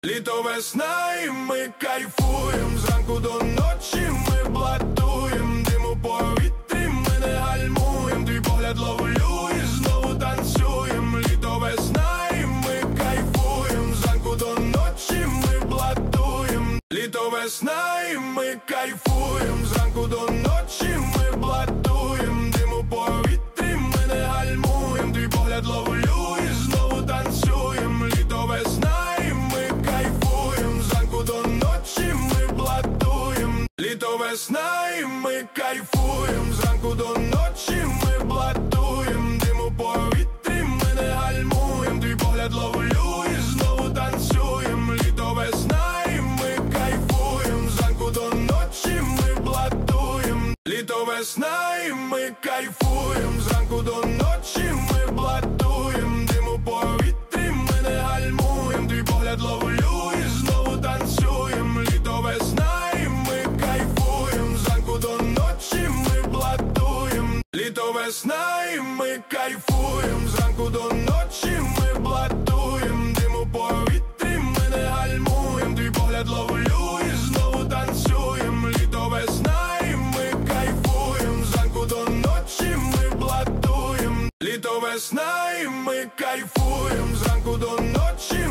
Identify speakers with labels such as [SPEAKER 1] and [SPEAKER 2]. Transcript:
[SPEAKER 1] Літо, весна і ми кайфуєм, зранку до ночі ми блатуєм, дим у повітрі ми не гальмуєм, твій погляд ловлю і знову танцюєм. Літо, весна і ми кайфуєм, зранку до ночі ми блатуєм. Літо, весна і ми кайфуєм, зранку до ночі ми блатуєм, дим у повітрі ми не гальмуєм, твій погляд ловлю і знову танцюєм. Літо, весна і ми кайфуєм, зранку до ночі ми блатуєм. Літо, весна і ми кайфуєм, зранку до ночі ми блатуєм, дим у повітрі ми не гальмуєм, твій погляд ловлю і знову танцюєм. Літо, весна і ми кайфуєм, зранку до ночі ми блатуєм. Літо, весна і ми кайфуєм, зранку до ночі ми блатуєм, дим у повітрі ми не гальмуєм, твій погляд ловлю і знову танцюєм. Літо, весна і ми кайфуєм, зранку до ночі ми блатуєм. Літо, весна і ми кайфуєм, зранку до ночі ми блатуєм, дим у повітрі ми не гальмуєм, твій погляд ловлю і знову танцюєм. Літо, весна і ми кайфуєм, зранку до ночі ми блатуєм. Літо, весна і ми кайфуєм, зранку до ночі